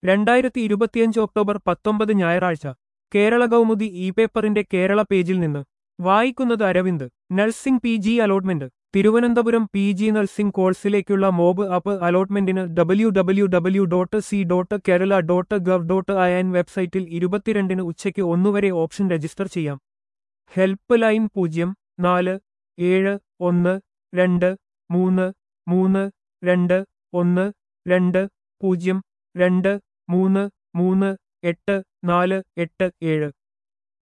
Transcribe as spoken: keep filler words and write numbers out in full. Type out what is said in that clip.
രണ്ടായിരത്തി ഇരുപത്തിയഞ്ച് ഒക്ടോബർ പത്തൊമ്പത് ഞായറാഴ്ച കേരള കൗമുദി ഇ പേപ്പറിന്റെ കേരള പേജിൽ നിന്ന് വായിക്കുന്നത് Aravind. Nursing P G allotment Thiruvananthapuram P G nursing കോഴ്സിലേക്കുള്ള മോബ് അപ്പ് അലോട്ട്മെന്റിന് W W W dot C dot Kerala dot gov dot I N വെബ്സൈറ്റിൽ ഇരുപത്തിരണ്ടിന് ഉച്ചയ്ക്ക് ഒന്നുവരെ ഓപ്ഷൻ രജിസ്റ്റർ ചെയ്യാം. ഹെൽപ്പ് ലൈൻ പൂജ്യം നാല് ഏഴ് ഒന്ന് രണ്ട് മൂന്ന് മൂന്ന് രണ്ട് ഒന്ന് രണ്ട് പൂജ്യം രണ്ട് മൂന്ന് മൂന്ന് എട്ട് നാല് എട്ട് ഏഴ്